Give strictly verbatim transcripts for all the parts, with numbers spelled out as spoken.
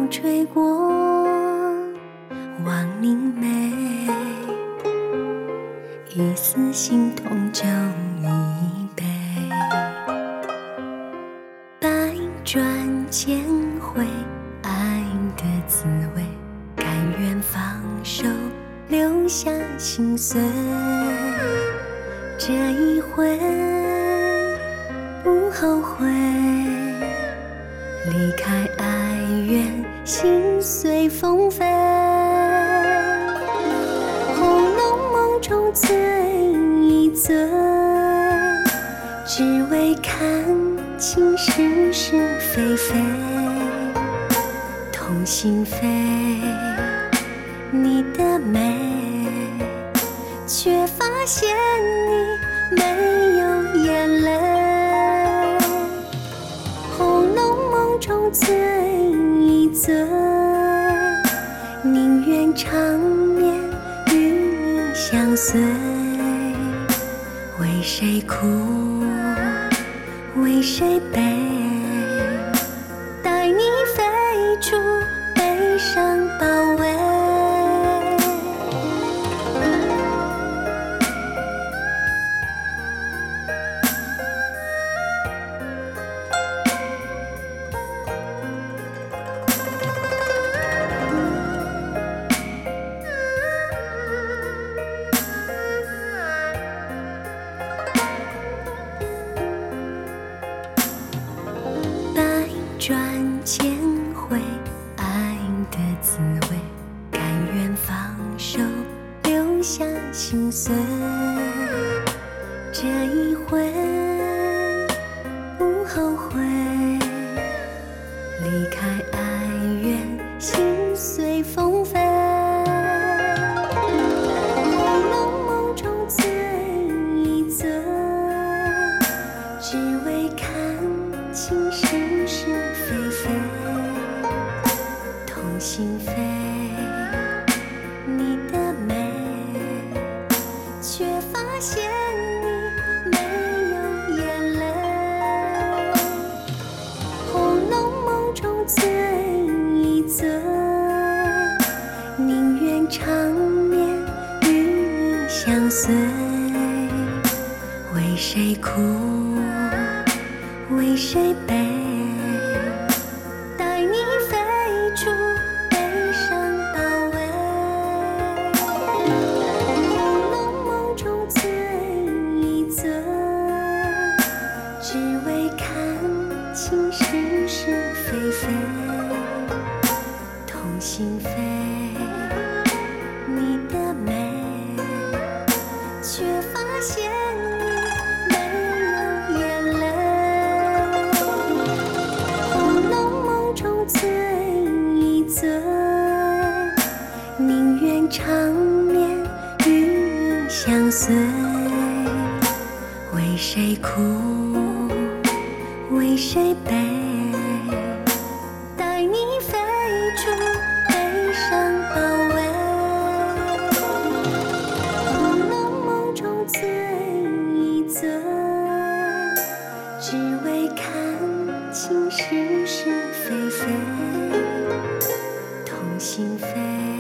吹过望凝眉，一丝心痛酒一杯，百转千回爱的滋味，甘愿放手留下心碎，这一回不后悔，离开哀怨心随风飞，红楼梦中醉一醉，只为看清是是非非，痛心扉，你的美，却发现你没有眼泪，红楼梦中醉一醉，宁愿长眠与你相随，为谁哭，为谁悲，待你飞出悲伤包围。转千回爱的滋味，甘愿放手留下心碎，这一回不后悔，离开哀怨心随风飞，红楼梦中醉一醉，只为看清是是非非，痛心扉，你的美，却发现你没有眼泪，红楼梦中醉一醉，宁愿长眠与你相随，为谁哭，为谁悲，待你飞出悲伤包围，红楼梦中醉一醉，只为看清是是非非，痛心扉，你的美，却发现你没有眼泪，红楼梦中醉一醉，宁愿长眠与你相随，为谁哭，为谁悲，待你飞出悲伤包围，红楼梦中醉一醉，只为看清是是非非，痛心扉，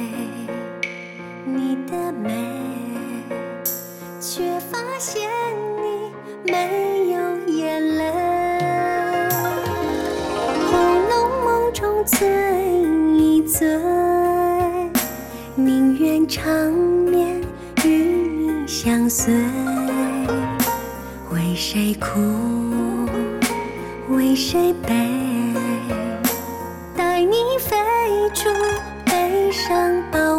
你的美，却发现你没有眼泪，红楼梦中醉一醉，宁愿长眠与你相随，为谁哭，为谁悲，待你飞出悲伤包